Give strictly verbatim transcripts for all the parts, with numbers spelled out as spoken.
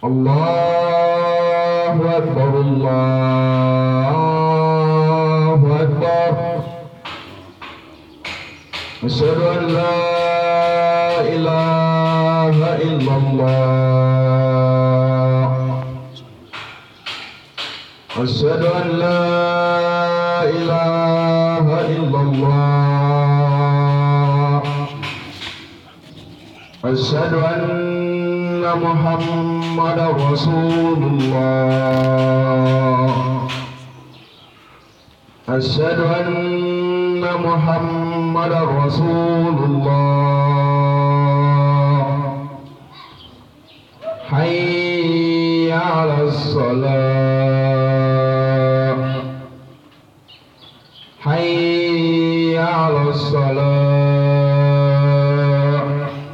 الله أكبر الله أكبر أشهد أن لا إله إلا الله أشهد أن لا إله إلا الله أشهد أن محمدا رسول الله أشهد أن محمدا رسول الله حي على الصلاة حي على الصلاة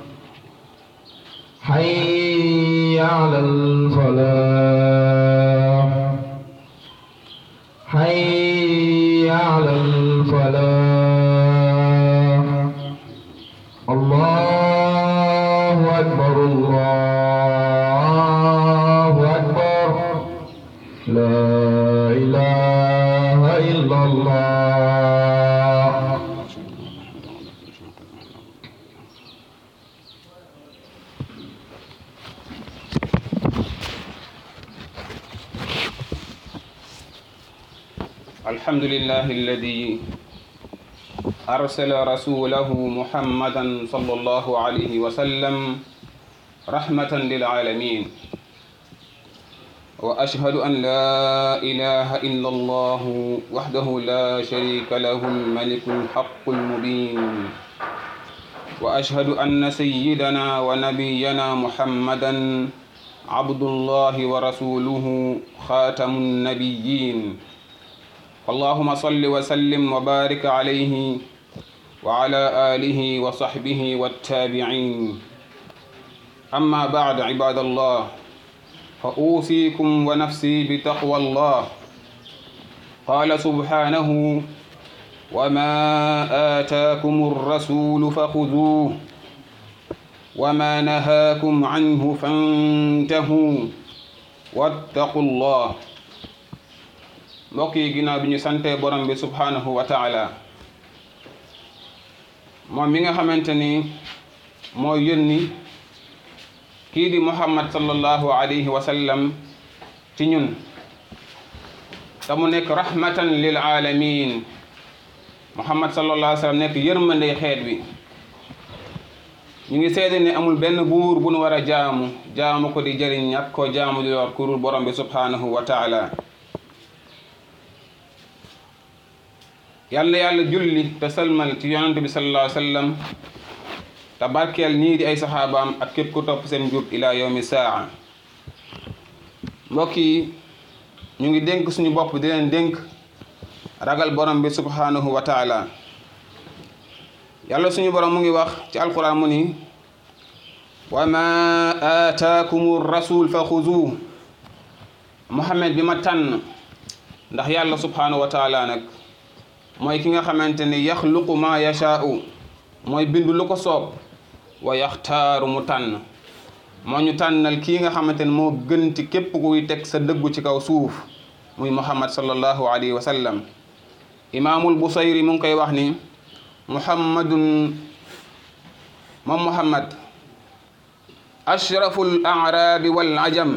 حي على الفلاح حي على الفلاح الله أكبر الله أكبر لا إله إلا الله. الحمد لله الذي أرسل رسوله محمدا صلى الله عليه وسلم رحمة للعالمين وأشهد أن لا إله إلا الله وحده لا شريك له الملك الحق المبين وأشهد أن سيدنا ونبينا محمدا عبد الله ورسوله خاتم النبيين اللهم صل وسلم وبارك عليه وعلى آله وصحبه والتابعين أما بعد عباد الله فأوصيكم ونفسي بتقوى الله قال سبحانه وما آتاكم الرسول فخذوه وما نهاكم عنه فانتهوا واتقوا الله. mbokk yi ginnaaw bi ñu sante borom bi subhanahu wa taala moom mi nga xamante ni moo yónni kii di muhammad sallallahu alayhi wa sallam ci ñun te mu nekk rahmatan lil alamin muhammad sallallahu alayhi wa sallam nekk yërmandey xeet bi ñu ngi seede ne amul benn buur bu nu war a jaamu jaamu ko di jëriñ ak ko jaamu di yor kurul borom bi subhanahu wa taala yàlla yàlla julli te salmal ci yonent bi sallallahu alayhi wa sallam te barkeel nii di ay saxaabaam ak képp ku topp seen njub ila yawmi saa. mbokk yi ñu ngi dénk suñu bopp di leen dénk ragal borom bi subhanahu wa taala. yàlla suñu borom mu ngi wax ci alquran mu ni wa ma aataakumu rasul fa xuzuuh muhammad bi ma tànn ndax yàlla subhanahu wa taala nag mooy ki nga xamante ni yaxluqu ma yashaa'u mooy bindu lu ko soob wa yaxtaaru mu tànn moo ñu tànnal kii nga xamante ni moo gën ci képp kuy teg sa dëggu ci kaw suuf muy muhammad sallallahu alayhi wa sallam. imaamul busayri mu ngi koy wax ni muhammadun moom muhammad ashraful a'raabi wal ajam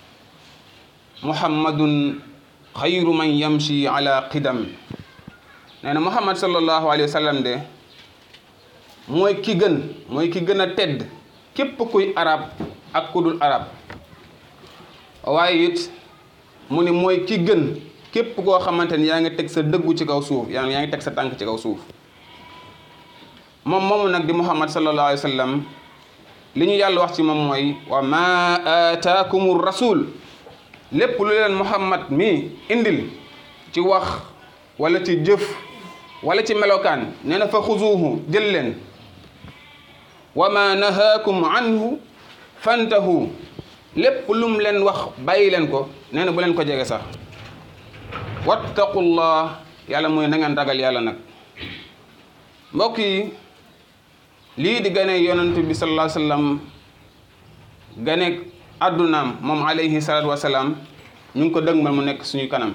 muhammadun xayru man yamshi ala qidam. nee na muhammad sallallahu alayhi wa sallam de mooy ki gën mooy ki gën a tedd képp kuy arab ak ku dul arab waaye it mu ni mooy ki gën képp koo xamante ni yaa ngi teg sa dëggu ci kaw suuf yaa ngi teg sa tànk ci kaw suuf. moom moomu nag di muhammad sallallahu alayhi wa sallam li ñu yàlla wax ci moom mooy wa ma aataakumu rasul lépp lu leen muhammad mi indil ci wax wala ci jëf wala ci melokaan nee na fa xuzuuhu jël leen wa ma nahaakum anhu fantahu lépp lum leen wax bàyyi leen ko nee na bu leen ko jege sax wattaqullah yàlla mooy na ngeen ragal yàlla nag. mbokk yi lii di gane yonent bi sallallahu alayhi wa sallam gane addunaam moom alayhi salaatu wasalaam ñu ngi ko dëgmal mu nekk suñu kanam.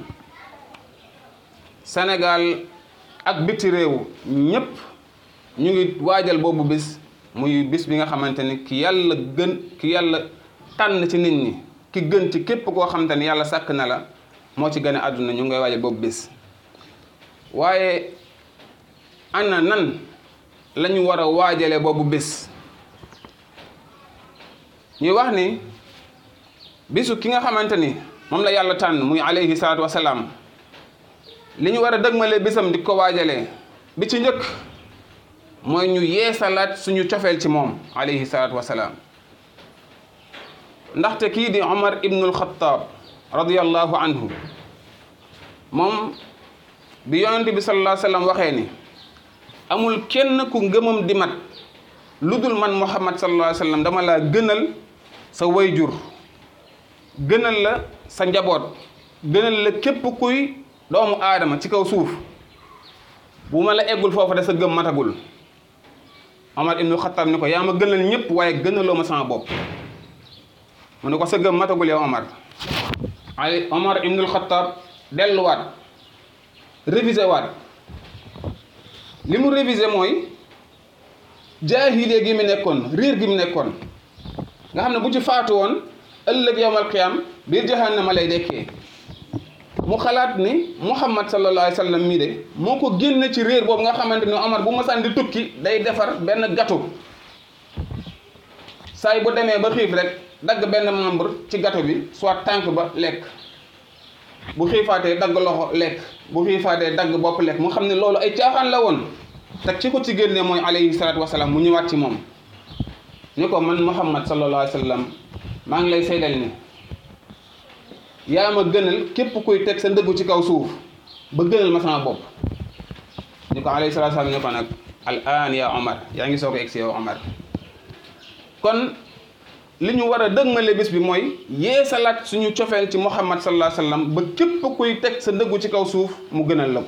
Sénégal ak biti réew ñépp ñu ngi waajal boobu bis muy bis bi nga xamante ni ki yàlla gën ki yàlla tànn ci nit ñi ki gën ci képp koo xamante ni yàlla sàkk na la moo ci gën a àdduna ñu ngay waajal boobu bis. waaye ana nan la ñu war a waajale boobu bis ñuy wax ni bisu ki nga xamante ni moom la yàlla tànn muy alayhi salaatu wasalaam li ñu war a dëgmalee bisam di ko waajalee bi ci njëkk mooy ñu yeesalaat suñu cofeel ci moom alayhi salaatu wasalaam. ndaxte kii di Omar ibnul Xattaab radiyallahu anhu moom bi yonente bi sallallahu alayhi wa sallam waxee ni amul kenn ku ngëmam di mat lu dul man Muhammad sallallahu alayhi wa sallam dama laa gënal sa wayjur gënal la sa njaboot gënal la képp kuy doomu aadama ci kaw suuf bu ma la eggul foofa de sa gëm matagul. Omar ibnul Xattaab ni ko yaa ma gënal ñëpp waaye gënaloo ma sama bopp. mu ne ko sa gëm matagul yow Omar. ay Omar ibnul Xattaab delluwaat révisé waat li mu révisé mooy jaahiliya gi mu nekkoon réer gi mu nekkoon nga xam ne bu ci faatu woon ëllëg yawmal qiyaam biir jahannama lay dekkee. mu xalaat ni Muhammad sallallahu alayhi wa sallam mii de moo ko génne ci réer boobu nga xamante ni Omar bu ma sànni tukki day defar benn gâteau saay bu demee ba xiif rek dagg benn membre ci gâteau bi soit tànk ba lekk bu xiifaatee dagg loxo lekk bu xiifaatee dagg bopp lekk mu xam ne loolu ay caaxaan la woon teg ci ko ci génne mooy alayhi salaatu wasalaam mu ñëwaat ci moom ni ko man Muhammad sallallahu alayhi wa sallam maa ngi lay seydal ni yaa ma gënal képp kuy teg sa ndëggu ci kaw suuf ba gënal ma sama bopp. ni ko alayhi salaatu wasalaam ni ko nag al aan ya Omar yaa ngi soog a egsi yow Omar. kon li ñu war a dëgmale bis bi mooy yeesalaat suñu cofeel ci Muhammad sallallahu alayhi wa sallam ba képp kuy teg sa ndëggu ci kaw suuf mu gënal la ko.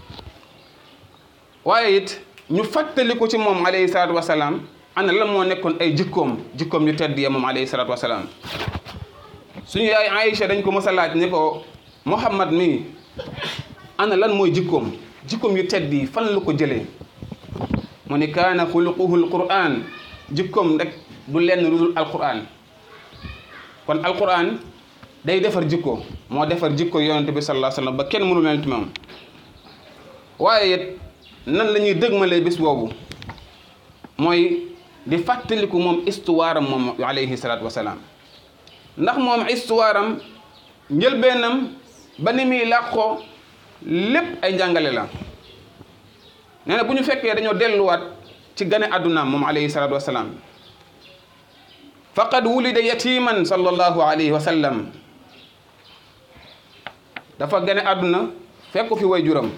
waaye it ñu fàttali ko ci moom alayhi salaatu wasalaam ana lan moo nekkoon ay jikkoom jikkoom yu tedd ya moom alayhi salaatu wasalaam. suñu yaay Aïcha dañ ko mës a laaj ni ko Muhammad mii ana lan mooy jikkoom jikkoom yu tedd yi fan la ko jëlee mu ni kaana xuluquhul Qur'an jikkoom rek du lenn lu dul alquran. kon alquran day defar jikko moo defar jikko yonente bi sallallahu alayhi wa sallam ba kenn mënu mel ci moom. waaye it nan la ñuy dëgmalee bis boobu mooy di fàttaliku moom histoire am moom alayhi salaatu wasalaam. ndax moom histoire am njëlbeenam ba ni muy làqoo lépp ay njàngale la. nee na bu ñu fekkee dañoo delluwaat ci gane àddunaam moom alayhi salaatu wasalaam faqad wulida yatiman sallallahu alayhi wa sallam dafa gane àdduna fekk fi way juram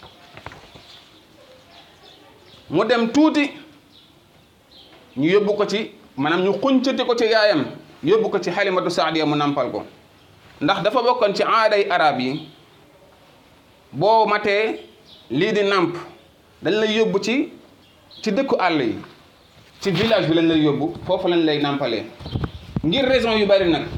mu dem tuuti ñu yóbbu ko ci maanaam ñu xuncati ko ci yaayam yóbbu ko ci Halimatu Saadiya mu nampal ko ndax dafa bokkoon ci aaday arab yi boo matee lii di namp dañ lay yóbbu ci ci dëkku àll yi ci village bi lañ lay yóbbu foofu lañ lay nampalee ngir raison yu bari nag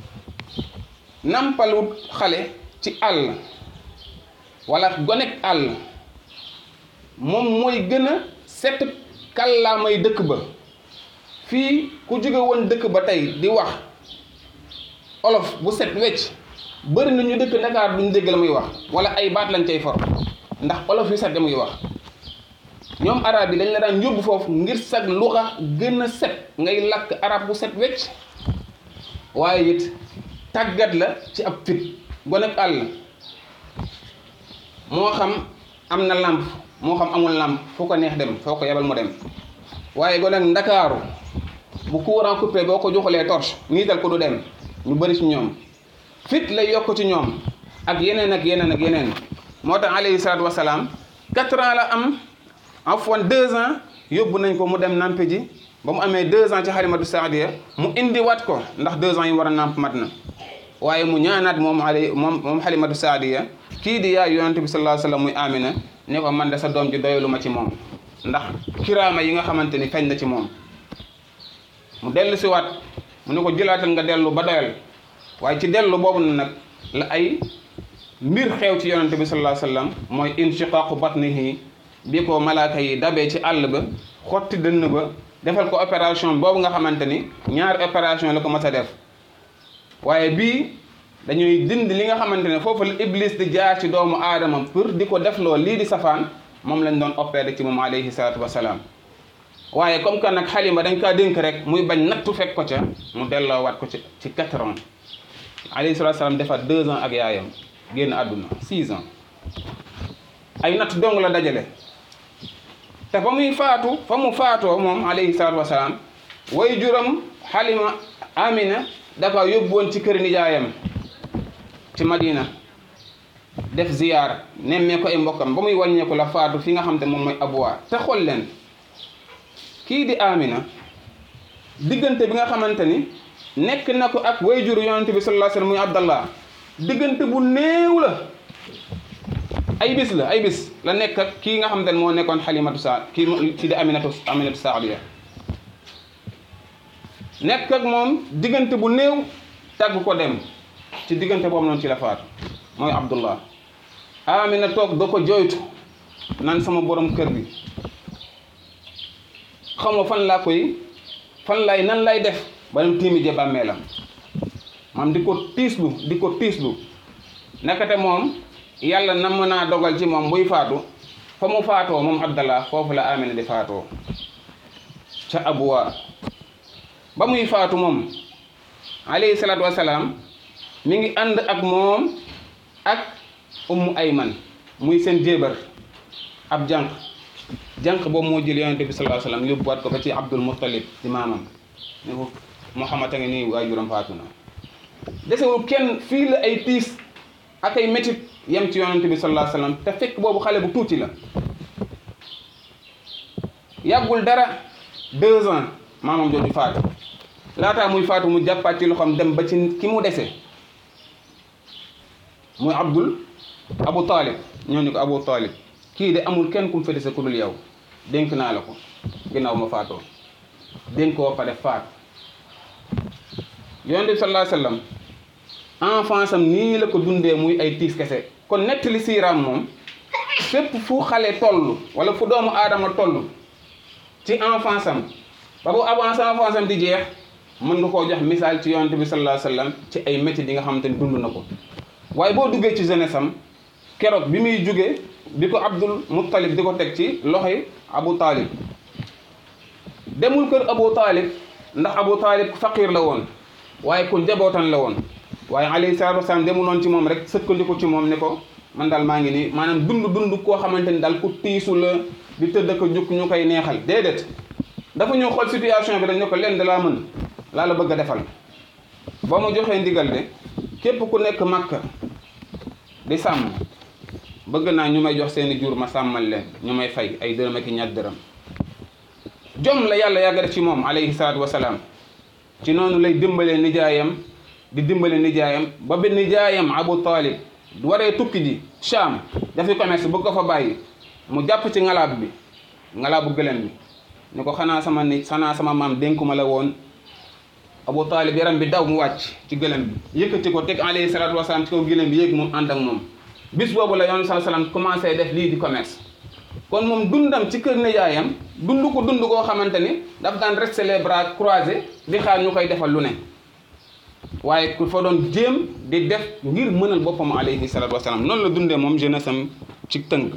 nampalu xale ci àll wala gonek àll moom mooy gën a set kàllaamay dëkk ba. fii ku jóge woon dëkk ba tey di wax olof bu set wecc bëri na ñu dëkk Dakar duñ dégg la muy wax wala ay baat lañ cay for ndax olof yu set da muy wax. ñoom arab yi dañ la daan yóbbu foofu ngir sag luxa gën a set ngay lakk arab bu set wecc waaye it tàggat la ci ab fit gone àll moo xam am na làmp moo xam amul làmp foo ko neex dem foo ko yebal mu dem waaye gone Ndakaaru bu courant coupé boo ko joxalee torche niital ko du dem ñu bëri ci ñoom fit lay yokk ci ñoom ak yeneen ak yeneen ak yeneen moo tax alayhi salaatu wasalaam quatre ans la am afwan deux ans yóbbu nañ ko mu dem nampe ji ba mu amee deux ans ci Halimatu Saadiya mu indiwaat ko ndax deux ans yi war a namp mat na waaye mu ñaanaat moom ali moom moom Halimatu Saadiya kii di yaay yonante bi sallallahu alayhi wa sallam muy Amina ne ko man de sa doom ji doyalu ma ci moom ndax kiraama yi nga xamante ni feeñ na ci moom mu dellu si waat mu ne ko jëlaatal nga dellu ba doyal waaye ci dellu boobu nag la ay mbir xew ci yonente bi sallallahu alayhi wasallam mooy inshiqaqu batnihi bi ko malaaka yi dabee ci àll ba xotti dënn ba defal ko opération boobu nga xamante ni ñaari opération la ko mas a def waaye bii dañuy dindi li nga xamante ne foofu la iblis di jaar ci doomu aadama pour di ko def loo lii di safaan moom lañ doon opéré ci moom alayhi salaatu wasalaam waaye comme que nag xalima dañ kaa dénk rek muy bañ nattu fekk ko ca mu delloowaat ko ci ci quatre ans alayhi salaatu wasalaam defaat deux ans ak yaayam génn àdduna six ans ay natt dong la dajale te fa muy faatu fa mu faatoo moom alayhi salaatu wasalaam way juram xalima amina dafa yóbbu woon ci kër nijaayam ci Madina def ziyaar nemmee ko ay mbokkam ba muy wàññeeku la faatu fi nga xam te moom mooy Abwa te xool leen kii di Amina diggante bi nga xamante ni nekk na ko ak wayjuru yonente bi sallallahu alayhi wasallam muy Abdallah diggante bu néew la ay bis la ay bis la nekk ak kii nga xamante ne moo nekkoon Halimatu Saad kii ci di Aminatu Aminatu Saadiya nekk ak moom diggante bu néew tàgg ko dem ci diggante boobu noonu ci la faatu mooy Abdullah Amina toog doo ko jooytu naan sama borom kër gi xamoo fan laa koy fan lay nan lay def ba dem tiimi je bàmmeelam maam di ko tiislu di ko tiislu nekkate moom yàlla nam naa dogal ci moom buy faatu fa mu faatoo moom Abdallah foofu la Amina di faatoo ca Abwa ba muy faatu moom alayhi salaatu wasalaam mi ngi ànd ak moom ak ummu ayman muy seen jéebar ab jànq jànq boobu moo jël yonente bi sallallahu alayhi wasallam yóbbuwaat ko ba ci Abdul Muttalib di maamam ne ko Muhammad a ngi nii waajuram faatu na desewul kenn fii la ay tiis ak ay métit yem ci yonente bi sallallahu alayhi wasallam te fekk boobu xale bu tuuti la yàggul dara deux ans maamam jooju faatu laataa muy faatu mu jàppaat ci loxoom dem ba ci ki mu dese muy Abdul Abu Talib ñoo ñu ko Abu Talib kii de amul kenn ku mu féete sa ku dul yow dénk naa la ko ginnaaw ma faatoo dénk ko pare faat yonent bi sallallahu alayhi wasallam enfance am nii la ko dundee muy ay tiis kese kon nettali siiraam moom fépp fu xale toll wala fu doomu aadama toll ci enfance am ba bu avance enfance am di jeex mën nga koo jox misaal ci yonent bi sallallahu alayhi wasallam ci ay métiers yi nga xamante ni dund na ko waaye boo duggee ci jeunesse am keroog bi muy jógee bi ko Abdul Muttalib di ko teg ci loxoy Abu Talib demul kër Abu Talib ndax Abu Talib faqir la woon waaye ku njabootan la woon waaye alayhi salaatu wasalaam demul noonu ci moom rek sëkkandiku ci moom ne ko man daal maa ngi nii maanaam dund dund koo xamante ni daal ku tiisu la di tëdd ko jukk ñu koy neexal déedéet dafa ñëw xool situation bi dañ ne ko leen da laa mën laa la bëgg a defal ba mu joxee ndigal de képp ku nekk Makka di sàmm bëgg naa ñu may jox seeni jur ma sàmmal leen ñu may fay ay dërëm ak i ñaar dërëm jom la yàlla yàgg def ci moom alayhi salaatu wasalaam ci noonu lay dimbalee nijaayam di dimbale nijaayam ba bi nijaayam Abu Talib waree tukki ji Sham dafi commerce bëgg ko fa bàyyi mu jàpp ci ngalaab bi ngalaabu gëlëm bi ni ko xanaa sama ni xanaa sama maam dénkuma la woon Abu Talib yaram bi daw mu wàcc ci gëlëm bi yëkkati ko teg alayhi salaatu wasalaam ci kaw gëlëm bi yéeg moom ànd ak moom bis boobu la yoon sallallahu alayhi wasallam commencé def lii di commerce kon moom dundam ci kër nijaayam dund ko dund koo xamante ni daf daan rester les bras croisés di xaar ñu koy defal lu ne waaye ku fa doon jéem di def ngir mënal boppam alayhi salaatu wasalaam noonu la dundee moom jeunesse am ci tënk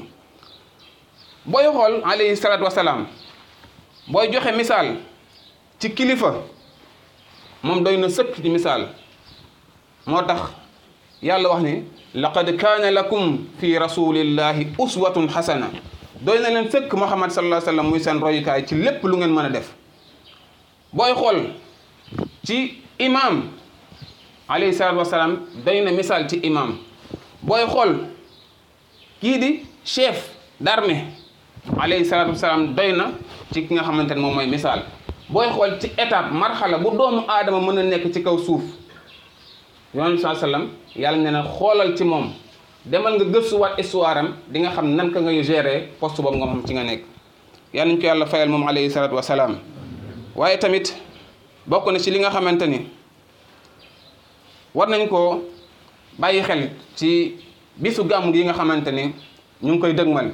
booy xool alayhi salaatu wasalaam booy joxe misaal ci kilifa moom doy na sëkk ci misaal moo tax yàlla wax ni laqad kaana lakum fi rasulillahi uswatun hasana doy na leen sëkk Muhammad sallallahu alayhi wa sallam muy seen royukaay ci lépp lu ngeen mën a def booy xool ci imam alayhi salaatu wasalaam doy na misaal ci imam booy xool kii di chef d'armée alayhi salaatu wasalaam doy na ci ki nga xamante ne moom mooy misaal booy xool ci étape marxala bu doomu aadama mën a nekk ci kaw suuf yoon saa sallam yàlla nee na xoolal ci moom demal nga gëstuwaat histoire am di nga xam nan ka ngay gérer poste boobu nga xam ci nga nekk yàlla ñu ko yàlla fayal moom alayhi salaatu wasalaam waaye tamit bokk na ci li nga xamante ni war nañ koo bàyyi xel ci bisu gàmm gi nga xamante ni ñu ngi koy dëgmal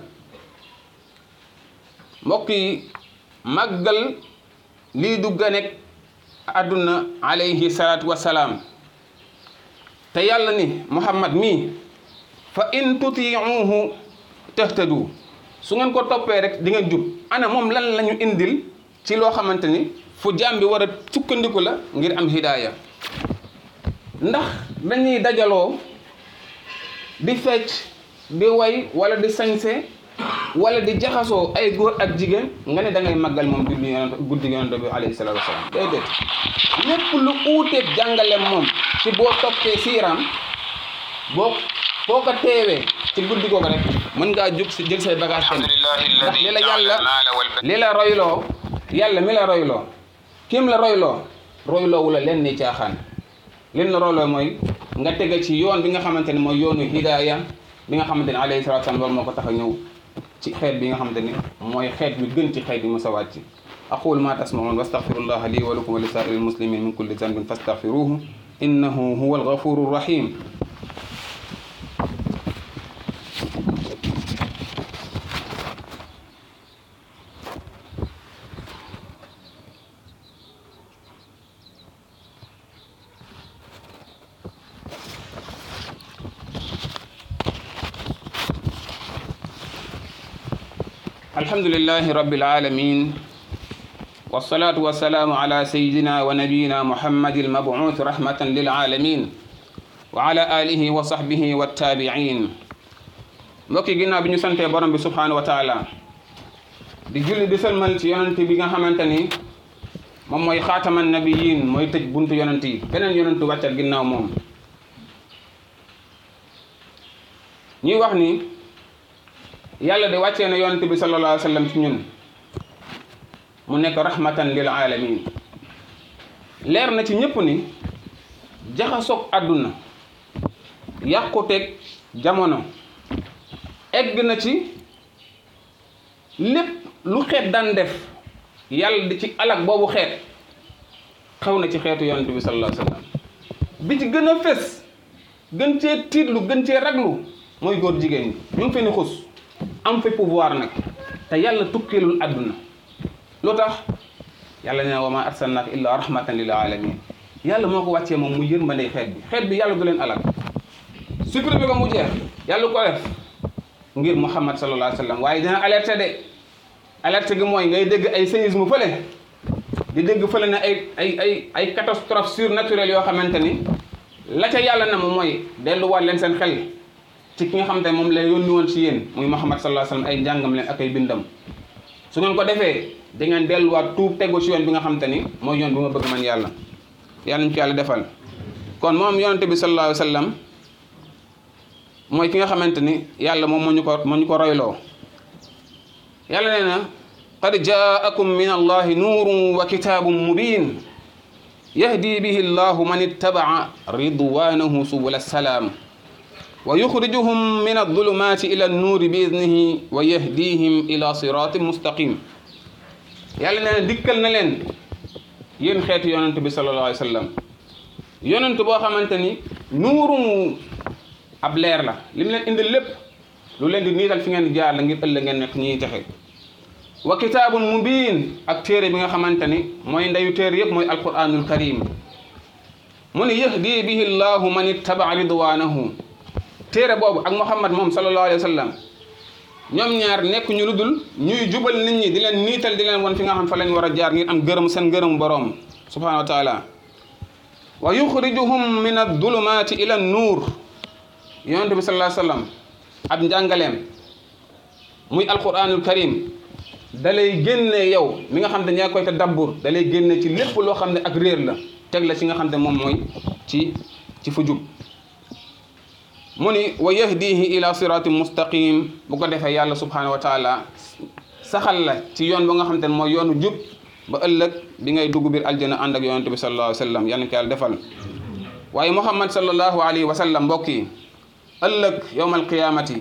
mbokk yi màggal lii du ganek àdduna alayhi salaatu wasalaam te yàlla ni Muhammad mii fa in tutii'uuhu tahtadu su ngeen ko toppee rek di ngeen jub ana moom lan la ñu indil ci loo xamante ni fu jaam bi war a sukkandiku la ngir am hidaaya ndax dañuy dajaloo di fecc di way wala di sañse wala di jaxasoo ay góor ak jigéen nga ne da ngay màggal moom guddi yonent guddi yonent bi alayhi salaatu wasalaam déedéet lépp lu uuteeg jàngaleem moom ci boo toppee siiraam boo boo ko teewee ci guddi googu rek mën ngaa jóg si jël say bagage kenn ndax li la yàlla li la royloo yàlla mi la royloo kim la royloo royloo wu la leen ni caaxaan leen la royloo mooy nga tege ci yoon bi nga xamante ne mooy yoonu hidaaya bi nga xamante ne alayhi salaatu wasalaam loolu moo ko tax a ñëw ci xeet bi nga xamante ni mooy xeet bi gën ci xeet bi mos a wàcc aqulu ma tasma'un wastaghfirullaha li wa lakum wa li sa'iril muslimin min kulli dhanbin fastaghfiruhu innahu huwal ghafurur rahim الحمد لله رب العالمين والصلاة والسلام على سيدنا ونبينا محمد المبعوث رحمة للعالمين وعلى آله وصحبه والتابعين mbokk yi ginnaaw bi ñu santee borom bi subhanahu wa taala di julli di sëlmal ci yonent bi nga xamante ni moom mooy xaataman nabiyin mooy tëj buntu yonent yi keneen yonent wàccal ginnaaw moom ñuy wax ni yàlla de wàccee na yonent bi sallallahu alayhi wa sallam ci ñun mu nekk rahmatan lil alamin leer na ci ñëpp ni jaxasoog àdduna yàquteeg jamono egg na ci lépp lu xeet daan def yàlla di ci alak boobu xeet xew na ci xeetu yonent bi sallallahu alayhi wa sallam bi ci gën a fés gën cee tiitlu gën cee raglu mooy góor jigéen ñi ñu ngi fi ni xus am fi pouvoir nag te yàlla tukkeelul àdduna loo tax yàlla nee na wa ma arsalnaaka illa rahmatan lil alamin yàlla moo ko wàccee moom mu yërmande xeet bi xeet bi yàlla du leen alal supprimer ko mu jeex yàlla ko def ngir Muhammad sallallahu alayhi wa sallam waaye dina alerté de alerté gi mooy ngay dégg ay séisme fële di dégg fële ne ay ay ay ay catastrophe surnaturelle yoo xamante ni la ca yàlla na moom mooy delluwaat leen seen xel ci ki nga xamante ne moom la yónni woon ci yéen muy Muhammad sallallahu alayhi wa sallam ay njàngam leen ak ay bindam su ngeen ko defee da ngeen delluwaat tuub tegu ci yoon bi nga xamante ni mooy yoon bi ma bëgg man yàlla yàlla ñu ko yàlla defal kon moom yonente bi sallallahu alayhi wa sallam mooy ki nga xamante ni yàlla moom moo ñu ko moo ñu ko royloo yàlla nee na qad jaakum min allahi nuurun wa kitaabun mubin yahdi bihi llahu man ittabaa ridwanahu subula salaam wa yuxrijuhum min adulumaati ila annuuri bi idnihi wa yahdihim ila siratin mustaqim yàlla nee na dikkal na leen yéen xeetu yonent bi sallallahu alayhi wa sallam yonent boo xamante ni nuurum ab leer la li mu leen indil lépp lu leen di niital fi ngeen jaar la ngir ëllëg ngeen nekk ñuy texe wa kitaabun mubiin ak téere bi nga xamante ni mooy ndeyu téere yëpp mooy alquranul karim mu ni yahdi bihi llahu man ittaba ridwanahu téere boobu ak Muhammad moom sallallahu alayhi wa sallam ñoom ñaar nekk ñu lu dul ñuy jubal nit ñi di leen niital di leen won fi nga xam fa lañ war a jaar ngir am gërëm seen gërëm boroom subhanahu wa taala wa yuxrijuhum min adulumaati ila annuur yonent bi sallallahu alayhi wa sallam ab njàngaleem muy alquranul karim da lay génne yow mi nga xam ne yaa koy te dabbur da lay génne ci lépp loo xam ne ak réer la teg la ci nga xam ne moom mooy ci ci fu jub mu ni wa yahdihi ila siratin mustaqim bu ko defee yàlla subhanahu wa taala saxal la ci yoon ba nga xam te ne mooy yoonu jub ba ëllëg bi ngay dugg biir aljana ànd ak yonent bi sallallahu alayhi wa sallam yal na ko yàlla defal waaye Muhammad sallallahu alayhi wa sallam mbokk yi ëllëg yowmal qiyaamati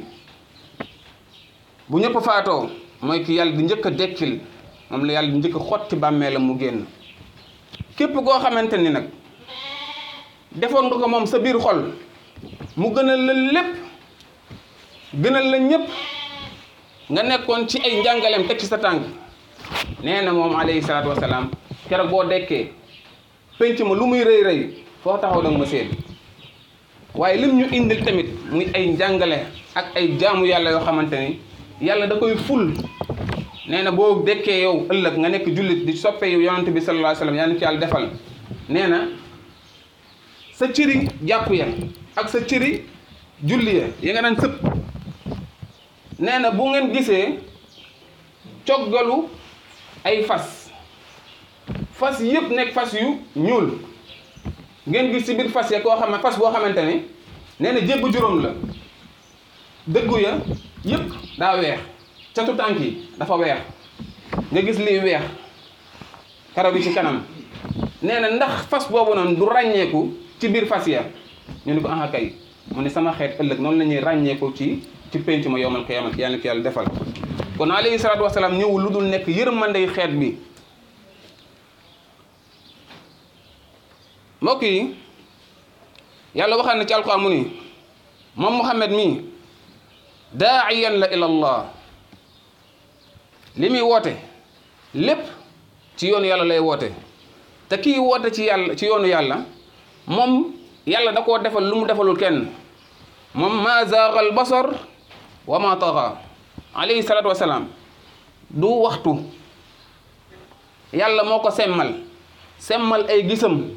bu ñëpp faatoo mooy ki yàlla di njëkk a dekkil moom la yàlla di njëkk a xotti bàmmeelam mu génn képp koo xamante ni nag defoon nga ko moom sa biir xol mu gënal la lépp gënal la ñëpp nga nekkoon ci ay njàngaleem teg ci sa tànk nee na moom alayhi salaatu wasalaam keroog boo dekkee penc ma lu muy rëy rëy foo taxaw danga ma seen waaye lim ñu indil tamit muy ay njàngale ak ay jaamu yàlla yoo xamante ni yàlla da koy ful nee na boo dekkee yow ëllëg nga nekk jullit di soppe yow yonante bi sallallahu alayhi wasallam yàlla na ci yàlla defal nee na sa cëri jàpp ya ak sa cëri julli ya yi nga daan sëpp nee na bu ngeen gisee coggalu ay fas fas yëpp nekk fas yu ñuul ngeen gis ci biir fas ya koo xam ne fas boo xamante ne nee na jébb juróom la dëggu ya yëpp daa weex catu tànk yi dafa weex nga gis lii weex karaw bi ci kanam nee na ndax fas boobu noonu du ràññeeku ci biir fas ya ñu ni ko aha kay mu ne sama xeet ëllëg noonu la ñuy ràññeeku ci ci penc ma yowmal qiyaama yàlla na ko yàlla defal kon alayhi salaatu wasalaam ñëwul lu dul nekk yërmandey xeet bi mbokk yi yàlla waxal na ci alquran mu ni moom Muhammad mi daa'iyan la ila allah li muy woote lépp ci yoonu yàlla lay woote te kii woote ci yàlla ci yoonu yàlla moom yàlla da koo defal lu mu defalul kenn moom ma zaaga al basar wa ma taxa alayhi salaatu wasalaam du waxtu yàlla moo ko semmal semmal ay gisam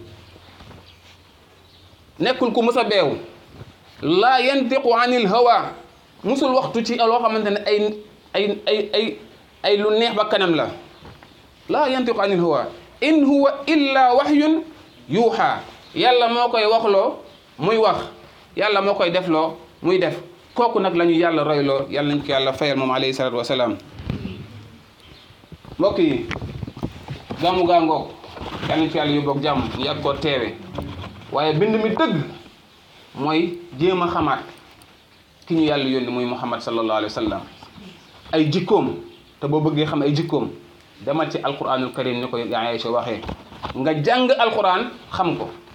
nekkul ku mës a beew laa yantiqu anil hawa musul waxtu ci loo xamante ne ay ay ay ay ay lu neex ba kanam la laa yantiqu anil hawa in huwa illa wahyun yuuxa yàlla moo koy waxloo muy wax yàlla moo koy defloo muy def kooku nag la ñu yàlla royloo yàlla nañ ko yàlla fayal moom alayhi salaatu wasalaam mbokk yi gàmmu gaa ngoog yàlla nañ ci yàlla yóbboog jàmm ñu yàgg koo teewe waaye bind mi dëgg mooy jéem a xamaat ki ñu yàlla yónni muy muhammad sallallahu alayhi wa sallam ay jikkoom te boo bëggee xam ay jikkoom demal ci alquranul karim ni ko yaa Aysa waxee nga jàng alquran xam ko